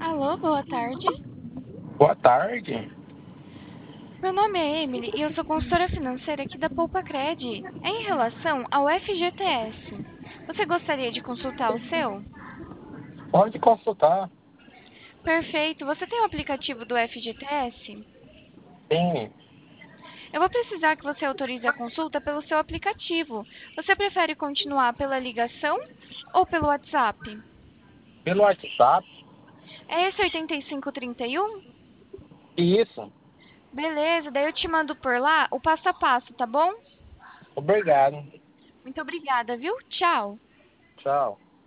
Alô, boa tarde. Boa tarde. Meu nome é Emily e eu sou consultora financeira aqui da Poupa Cred. É em relação ao FGTS. Você gostaria de consultar o seu? Pode consultar. Perfeito. Você tem o aplicativo do FGTS? Tem Eu vou precisar que você autorize a consulta pelo seu aplicativo. Você prefere continuar pela ligação ou pelo WhatsApp? pelo WhatsApp. É esse 8531? Isso. Beleza, daí eu te mando por lá o passo a passo, tá bom? Obrigado. Muito obrigada, viu? Tchau. Tchau.